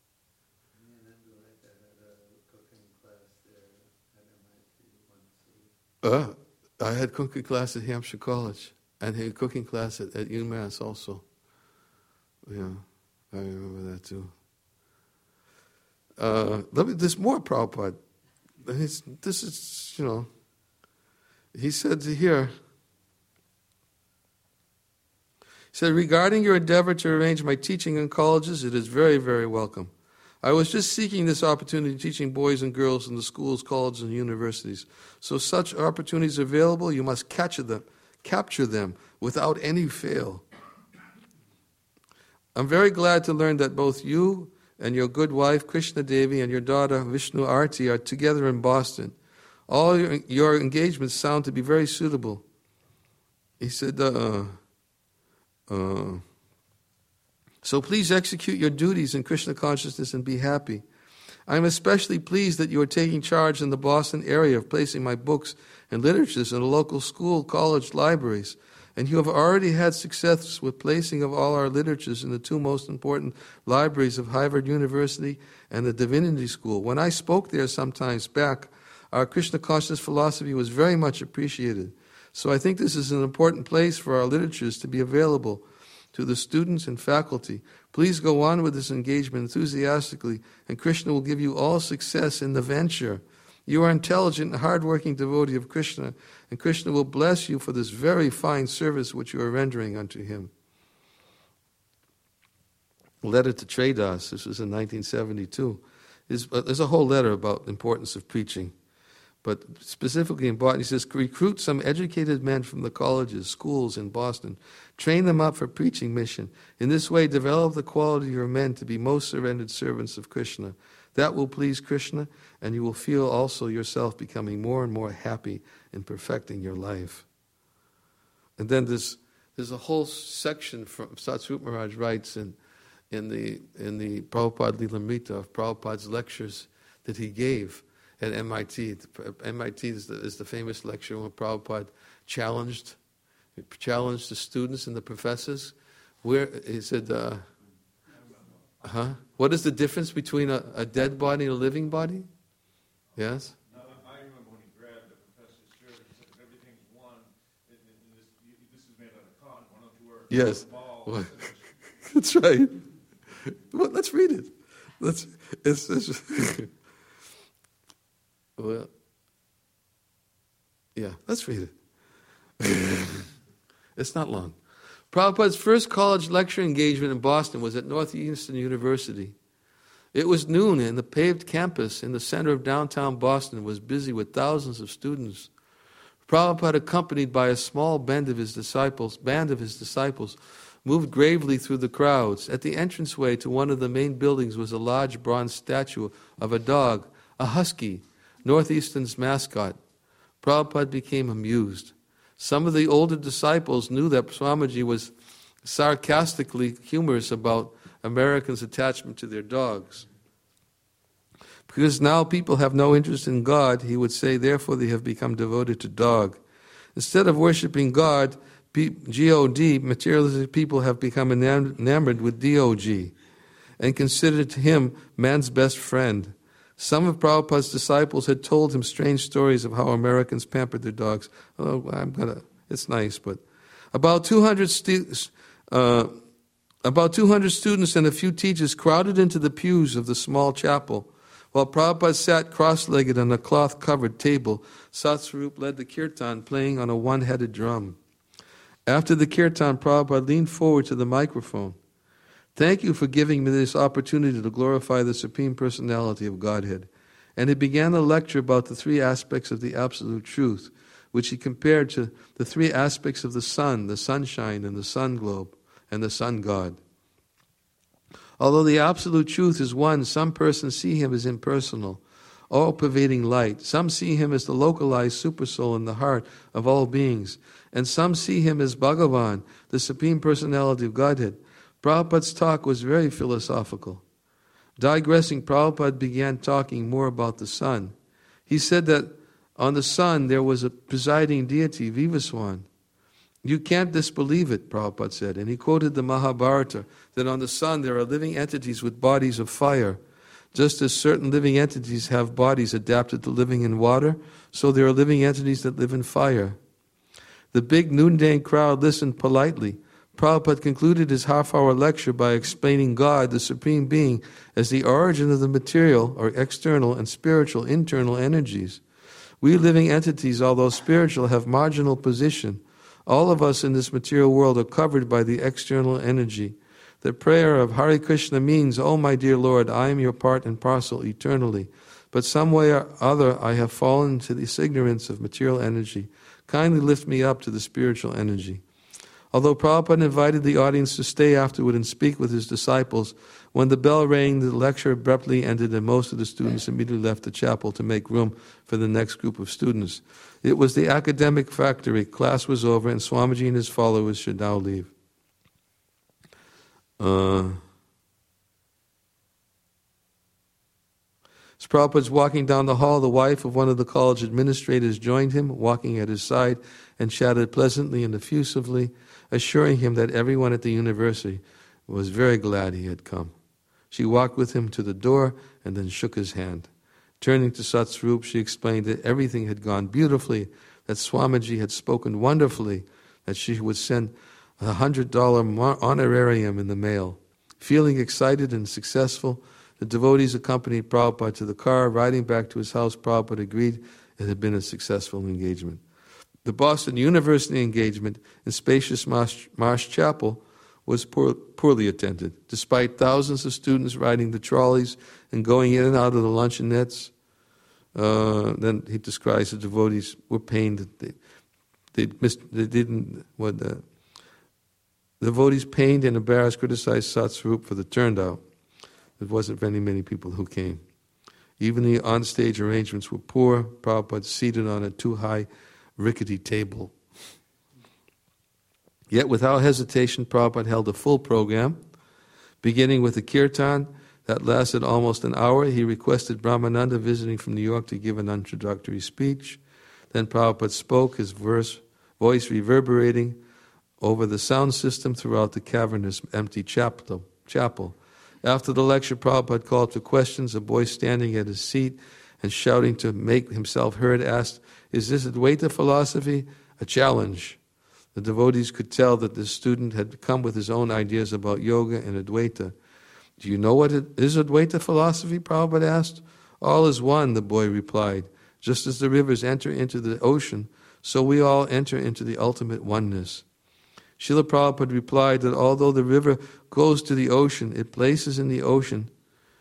S1: I had cooking class at Hampshire College, and had a cooking class at UMass also. Yeah, I remember that too. There's more Prabhupada. This is, he said here, regarding your endeavor to arrange my teaching in colleges, it is very, very welcome. I was just seeking this opportunity teaching boys and girls in the schools, colleges, and universities. So such opportunities available, you must capture them without any fail. I'm very glad to learn that both you and your good wife, Krishna Devi, and your daughter, Vishnu Arti, are together in Boston. All your engagements sound to be very suitable. He said, So please execute your duties in Krishna consciousness and be happy. I am especially pleased that you are taking charge in the Boston area of placing my books and literatures in the local school, college, libraries. And you have already had success with placing of all our literatures in the two most important libraries of Harvard University and the Divinity School. When I spoke there some times back, our Krishna consciousness philosophy was very much appreciated. So I think this is an important place for our literatures to be available to the students and faculty. Please go on with this engagement enthusiastically, and Krishna will give you all success in the venture. You are intelligent and hard-working devotee of Krishna, and Krishna will bless you for this very fine service which you are rendering unto him. Letter to Tredas, this was in 1972. There's a whole letter about the importance of preaching. But specifically in Boston, he says, recruit some educated men from the colleges, schools in Boston. Train them up for preaching mission. In this way, develop the quality of your men to be most surrendered servants of Krishna. That will please Krishna, and you will feel also yourself becoming more and more happy in perfecting your life. And then there's a whole section from Satsvarupa Maharaj writes in the Prabhupada Lilamrita of Prabhupada's lectures that he gave at MIT. MIT is the famous lecture when Prabhupada challenged the students and the professors. Where he said, what is the difference between a dead body and a living body? Yes?
S3: I remember when he grabbed the professor's shirt and said, if everything's one, this is made out of cotton, why don't you wear a
S1: Yes.
S3: ball?
S1: Well, that's right. Well, let's read it. Well, yeah, let's read it. It's not long. Prabhupada's first college lecture engagement in Boston was at Northeastern University. It was noon, and the paved campus in the center of downtown Boston was busy with thousands of students. Prabhupada, accompanied by a small band of his disciples, moved gravely through the crowds. At the entranceway to one of the main buildings was a large bronze statue of a dog, a husky, Northeastern's mascot. Prabhupada became amused. Some of the older disciples knew that Swamiji was sarcastically humorous about Americans' attachment to their dogs. Because now people have no interest in God, he would say, therefore they have become devoted to dog. Instead of worshiping God, G-O-D, materialistic people have become enamored with D-O-G and considered him man's best friend. Some of Prabhupada's disciples had told him strange stories of how Americans pampered their dogs. It's nice, but about 200 students and a few teachers crowded into the pews of the small chapel. While Prabhupada sat cross-legged on a cloth-covered table, Satsvarup led the kirtan, playing on a one-headed drum. After the kirtan, Prabhupada leaned forward to the microphone. Thank you for giving me this opportunity to glorify the Supreme Personality of Godhead. And he began a lecture about the three aspects of the Absolute Truth, which he compared to the three aspects of the sun, the sunshine and the sun globe, and the sun god. Although the Absolute Truth is one, some persons see him as impersonal, all-pervading light. Some see him as the localized supersoul in the heart of all beings. And some see him as Bhagavan, the Supreme Personality of Godhead. Prabhupada's talk was very philosophical. Digressing, Prabhupada began talking more about the sun. He said that on the sun there was a presiding deity, Vivaswan. You can't disbelieve it, Prabhupada said. And he quoted the Mahabharata, that on the sun there are living entities with bodies of fire. Just as certain living entities have bodies adapted to living in water, so there are living entities that live in fire. The big noonday crowd listened politely. Prabhupada concluded his half-hour lecture by explaining God, the Supreme Being, as the origin of the material or external and spiritual internal energies. We living entities, although spiritual, have marginal position. All of us in this material world are covered by the external energy. The prayer of Hare Krishna means, "Oh my dear Lord, I am your part and parcel eternally. But some way or other I have fallen into this ignorance of material energy. Kindly lift me up to the spiritual energy." Although Prabhupada invited the audience to stay afterward and speak with his disciples, when the bell rang, the lecture abruptly ended and most of the students immediately left the chapel to make room for the next group of students. It was the academic factory. Class was over and Swamiji and his followers should now leave. As Prabhupada was walking down the hall, the wife of one of the college administrators joined him, walking at his side, and chatted pleasantly and effusively, assuring him that everyone at the university was very glad he had come. She walked with him to the door and then shook his hand. Turning to Satsvarup, she explained that everything had gone beautifully, that Swamiji had spoken wonderfully, that she would send a $100 honorarium in the mail. Feeling excited and successful, the devotees accompanied Prabhupada to the car. Riding back to his house, Prabhupada agreed it had been a successful engagement. The Boston University engagement in spacious Marsh Chapel was poorly attended. Despite thousands of students riding the trolleys and going in and out of the luncheonettes, then he describes the devotees were pained that the devotees pained and embarrassed criticized Satsvarup for the turnout. There wasn't very many people who came. Even the on-stage arrangements were poor. Prabhupada seated on a too-high, rickety table. Yet without hesitation, Prabhupada held a full program. Beginning with a kirtan that lasted almost an hour, he requested Brahmananda, visiting from New York, to give an introductory speech. Then Prabhupada spoke, his voice reverberating over the sound system throughout the cavernous, empty chapel. After the lecture, Prabhupada called for questions. A boy standing at his seat and shouting to make himself heard asked, "Is this Advaita philosophy?" A challenge. The devotees could tell that the student had come with his own ideas about yoga and Advaita. "Do you know what is Advaita philosophy?" Prabhupada asked. "All is one," the boy replied. "Just as the rivers enter into the ocean, so we all enter into the ultimate oneness." Srila Prabhupada replied that although the river goes to the ocean, its place in the ocean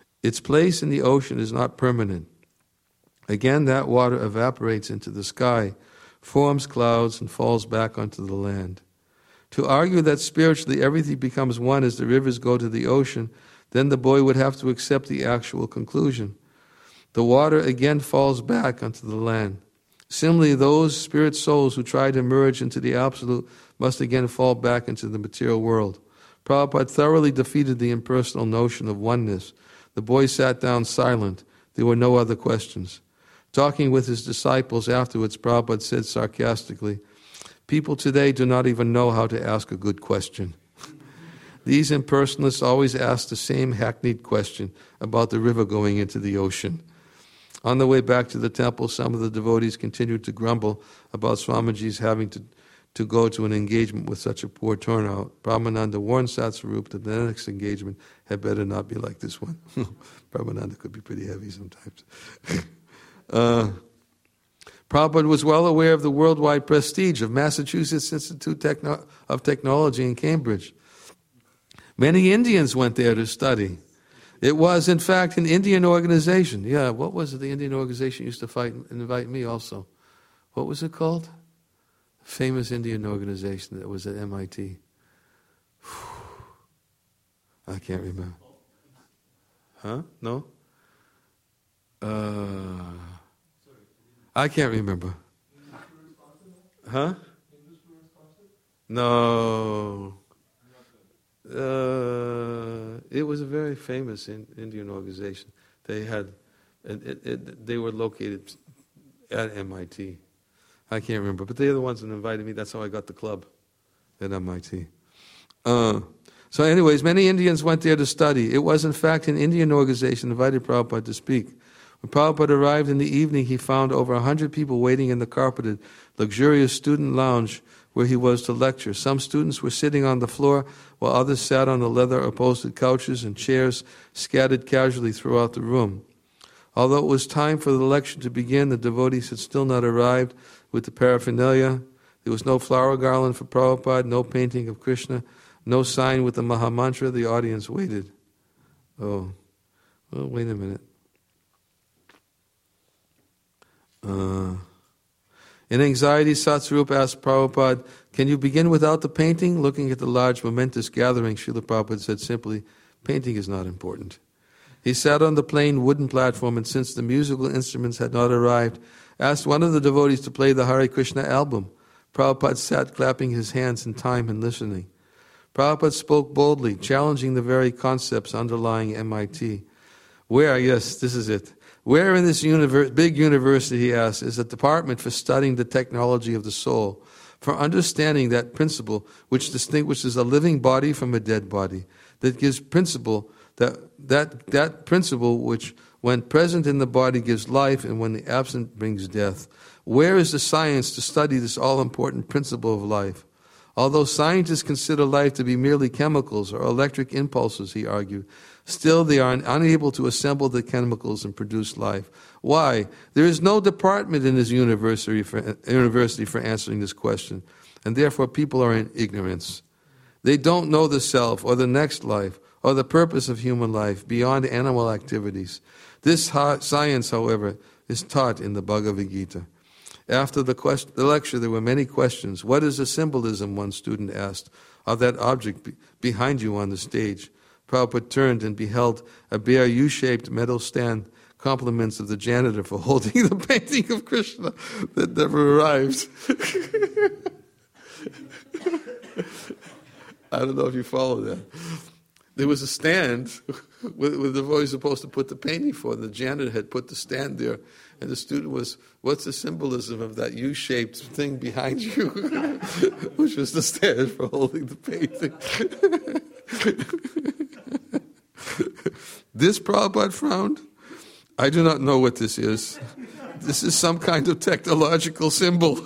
S1: is not permanent. Again, that water evaporates into the sky, forms clouds, and falls back onto the land. To argue that spiritually everything becomes one as the rivers go to the ocean, then the boy would have to accept the actual conclusion. The water again falls back onto the land. Similarly, those spirit souls who try to merge into the Absolute must again fall back into the material world. Prabhupada thoroughly defeated the impersonal notion of oneness. The boy sat down silent. There were no other questions. Talking with his disciples afterwards, Prabhupada said sarcastically, "People today do not even know how to ask a good question." These impersonalists always ask the same hackneyed question about the river going into the ocean. On the way back to the temple, some of the devotees continued to grumble about Swamiji's having to go to an engagement with such a poor turnout. Brahmananda warned Satsvarup that the next engagement had better not be like this one. Brahmananda could be pretty heavy sometimes. Prabhupada was well aware of the worldwide prestige of Massachusetts Institute of Technology in Cambridge. Many Indians went there to study. It was, in fact, an Indian organization. Yeah, what was it? The Indian organization used to invite me also. What was it called? Famous Indian organization that was at MIT. I can't remember. Huh? No? I can't remember. Huh? No. It was a very famous Indian organization. They had, they were located at MIT. I can't remember, but they're the ones that invited me. That's how I got the club at MIT. So anyways, many Indians went there to study. It was, in fact, an Indian organization that invited Prabhupada to speak. When Prabhupada arrived in the evening, he found over 100 people waiting in the carpeted, luxurious student lounge where he was to lecture. Some students were sitting on the floor, while others sat on the leather-upholstered couches and chairs scattered casually throughout the room. Although it was time for the lecture to begin, the devotees had still not arrived with the paraphernalia. There was no flower garland for Prabhupada, no painting of Krishna, no sign with the Mahamantra. The audience waited. Oh, well, wait a minute. In anxiety, Satsvarup asked Prabhupada, "Can you begin without the painting?" Looking at the large, momentous gathering, Srila Prabhupada said simply, "Painting is not important." He sat on the plain wooden platform, and since the musical instruments had not arrived, asked one of the devotees to play the Hare Krishna album. Prabhupada sat clapping his hands in time and listening. Prabhupada spoke boldly, challenging the very concepts underlying MIT. Where, yes, this is it. Where in this big university, he asked, is a department for studying the technology of the soul, for understanding that principle which distinguishes a living body from a dead body, that gives principle, that principle which, when present in the body, gives life, and when absent, brings death. Where is the science to study this all-important principle of life? Although scientists consider life to be merely chemicals or electric impulses, he argued, still they are unable to assemble the chemicals and produce life. Why? There is no department in this university for answering this question, and therefore people are in ignorance. They don't know the self or the next life or the purpose of human life beyond animal activities. This science, however, is taught in the Bhagavad Gita. After the lecture, there were many questions. What is the symbolism, one student asked, of that object behind you on the stage? Prabhupada turned and beheld a bare U-shaped metal stand, compliments of the janitor for holding the painting of Krishna that never arrived. I don't know if you follow that. There was a stand where the boy was supposed to put the painting for, and the janitor had put the stand there, and the student was, what's the symbolism of that U-shaped thing behind you? Which was the stand for holding the painting. This Prabhupada frowned. I do not know what this is. This is some kind of technological symbol.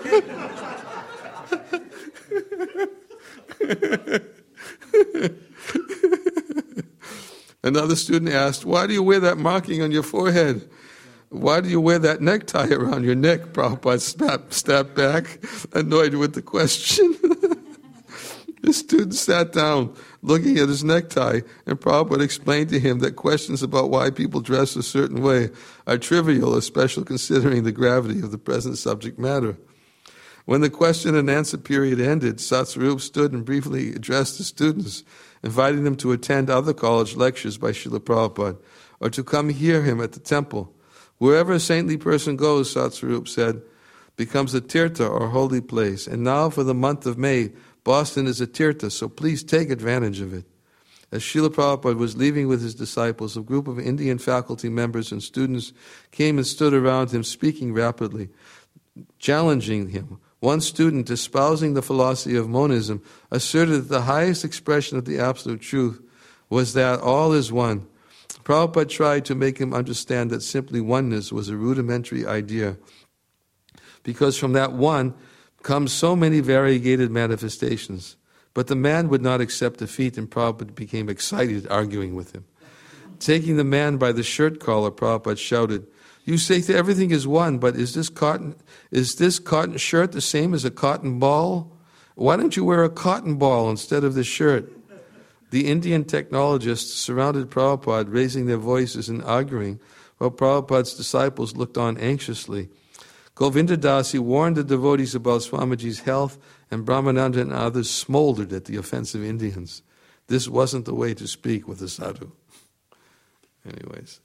S1: Another student asked, why do you wear that marking on your forehead? Why do you wear that necktie around your neck? Prabhupada stepped back, annoyed with the question. The student sat down, looking at his necktie, and Prabhupada explained to him that questions about why people dress a certain way are trivial, especially considering the gravity of the present subject matter. When the question and answer period ended, Satsvarup stood and briefly addressed the students, inviting them to attend other college lectures by Srila Prabhupada, or to come hear him at the temple. Wherever a saintly person goes, Satsvarup said, becomes a tirtha or holy place. And now for the month of May, Boston is a tirtha, so please take advantage of it. As Srila Prabhupada was leaving with his disciples, a group of Indian faculty members and students came and stood around him, speaking rapidly, challenging him. One student, espousing the philosophy of monism, asserted that the highest expression of the absolute truth was that all is one. Prabhupada tried to make him understand that simply oneness was a rudimentary idea, because from that one comes so many variegated manifestations. But the man would not accept defeat, and Prabhupada became excited arguing with him. Taking the man by the shirt collar, Prabhupada shouted, you say that everything is one, but is this cotton shirt the same as a cotton ball? Why don't you wear a cotton ball instead of the shirt? The Indian technologists surrounded Prabhupada, raising their voices and arguing, while Prabhupada's disciples looked on anxiously. Govinda Dasi warned the devotees about Swamiji's health, and Brahmananda and others smoldered at the offensive Indians. This wasn't the way to speak with a sadhu. Anyways,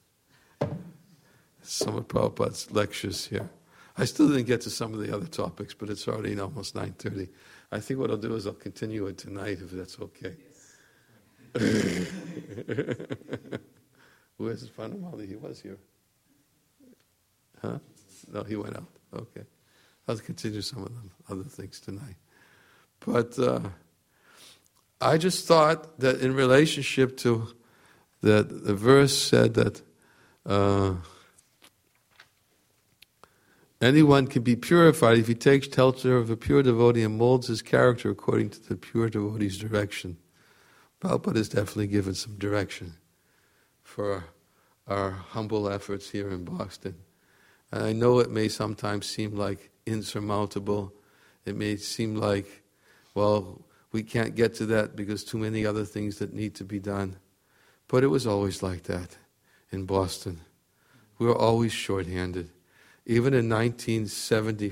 S1: some of Prabhupada's lectures here. I still didn't get to some of the other topics, but it's already almost 9:30. I think what I'll do is I'll continue it tonight, if that's okay. Where's Vanamali? He was here. Huh? No, he went out. Okay. I'll continue some of the other things tonight. But I just thought that in relationship to that, the verse said that anyone can be purified if he takes shelter of a pure devotee and molds his character according to the pure devotee's direction. Prabhupada has definitely given some direction for our humble efforts here in Boston. And I know it may sometimes seem like insurmountable. It may seem like, well, we can't get to that because too many other things that need to be done. But it was always like that in Boston. We were always short-handed. Even in 1970,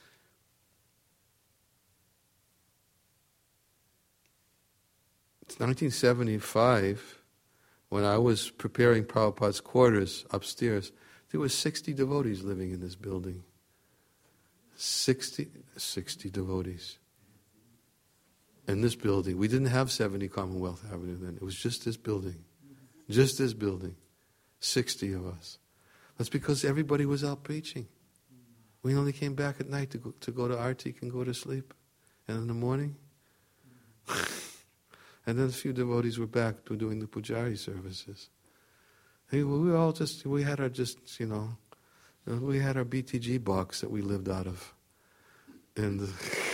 S1: it's 1975, when I was preparing Prabhupada's quarters upstairs, there were 60 devotees living in this building. 60 devotees. in this building. We didn't have 70 Commonwealth Avenue then. It was just this building. Just this building. 60 of us. That's because everybody was out preaching. We only came back at night to go to Artik and go to sleep. And in the morning, and then a few devotees were back to doing the Pujari services. We were all we had our BTG box that we lived out of. And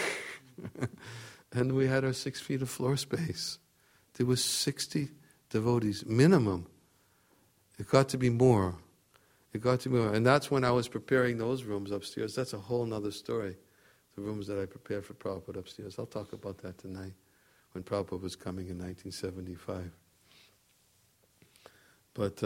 S1: and we had our 6 feet of floor space. There was 60 devotees, minimum. It got to be more. And that's when I was preparing those rooms upstairs. That's a whole other story. The rooms that I prepared for Prabhupada upstairs. I'll talk about that tonight, when Prabhupada was coming in 1975. But,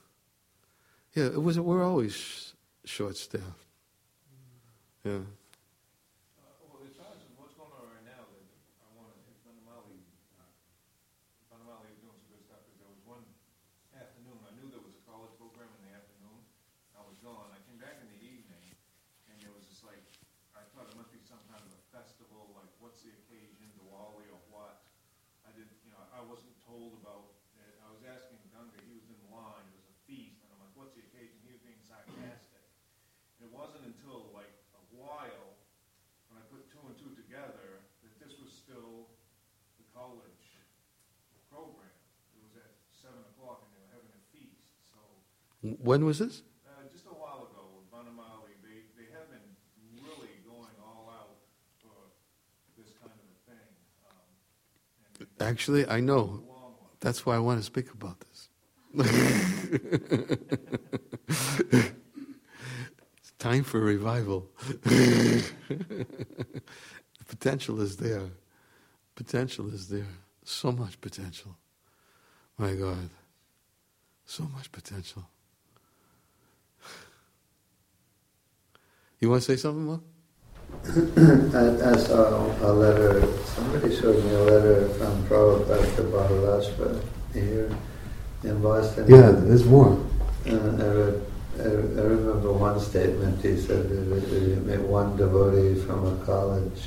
S1: we're always short-staffed. Yeah.
S3: Well, as far as what's going on right now, I want to hit Vanamali. Vanamali is doing some good stuff, because there was one afternoon, I knew there was a college program in the afternoon. I was gone. I came back in the evening, and it was just like, I thought it must be some kind of a festival, like what's the occasion, Diwali or what. I wasn't told about it. I was asking Ganga, he was in line, it was a feast, and I'm like, what's the occasion? He was being sarcastic. And it wasn't until like a while, when I put 2 and 2 together, that this was still the college program. It was at 7 o'clock and they were having a feast. So
S1: when was this?
S3: just a while ago with Vanamali, they have been really going all out for this kind of a thing.
S1: Actually, I know. That's why I want to speak about this. It's time for a revival. The potential is there. Potential is there. So much potential. My God. So much potential. You want to say something, Mark?
S4: I saw a letter, somebody showed me a letter from Prabhupada to Bahalasva here in Boston.
S1: Yeah, there's more.
S4: I remember one statement, he said that he met one devotee from a college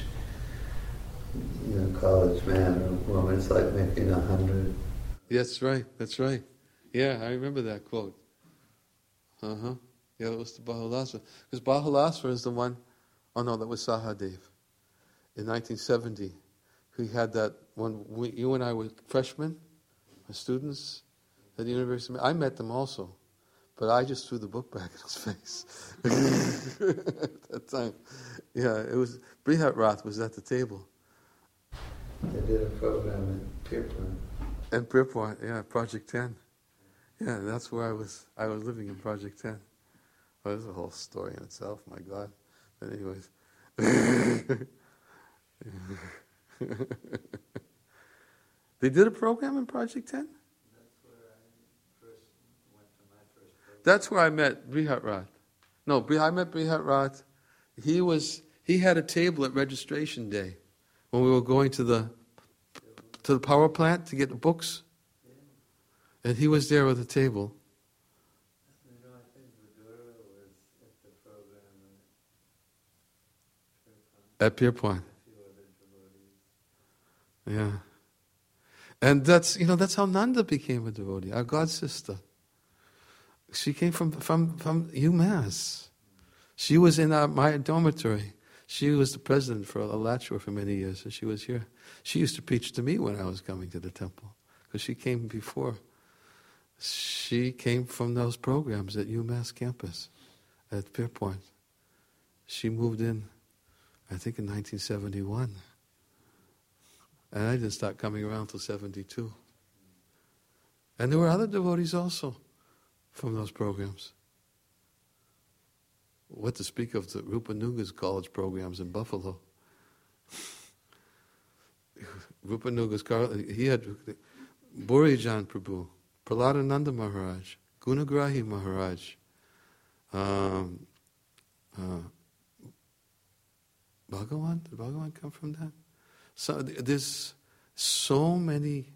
S4: man or woman, it's like making 100.
S1: That's right. Yeah, I remember that quote. Yeah, it was the Bahalasva. Because Bahalasva is the one. Oh no, that was Sahadev. In 1970, he had that when you and I were freshmen, students at the university. I met them also, but I just threw the book back in his face at that time. Yeah, it was Brihat Rath was at the table.
S4: They did a program in Pirpwan.
S1: And Pirpwan, yeah, Project 10. Yeah, that's where I was living in Project 10. Oh, there's a whole story in itself, my God. But anyways. They did a program in Project 10?
S4: That's where I first went to my first program.
S1: That's where I met Brihat Rath. No, I met Brihat Rath. He had a table at registration day when we were going to the power plant to get the books. And he was there with a table.
S4: I think Vidura was at the program
S1: At Pirpwan.
S4: a few other devotees.
S1: Yeah. And that's how Nanda became a devotee, our god sister. She came from UMass. She was in my dormitory. She was the president for Alachua for many years, and she was here. She used to preach to me when I was coming to the temple, because she came before. She came from those programs at UMass campus, at Pierpoint. She moved in, I think, in 1971. And I didn't start coming around until 72. And there were other devotees also from those programs. What to speak of the Rupanuga's college programs in Buffalo. Rupanuga's college, he had Burijan Prabhu, Prahladananda Maharaj, Gunagrahi Maharaj, Bhagawan? Did Bhagawan come from that? So there's so many,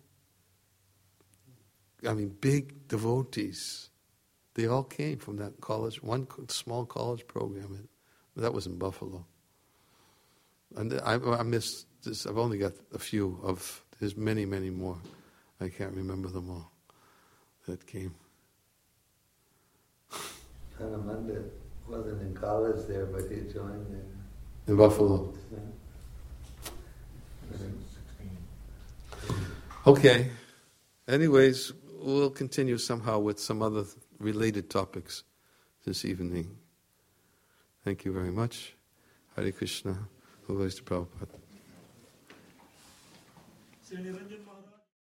S1: big devotees. They all came from that college, one small college program. That was in Buffalo. And I missed I've only got a few of. There's many, many more. I can't remember them all that came.
S4: Anamanda wasn't in college there, but he joined there.
S1: In Buffalo.
S4: Yeah.
S3: 16.
S1: Okay. Anyways, we'll continue somehow with some other related topics this evening. Thank you very much. Hare Krishna. Who goes to Prabhupada?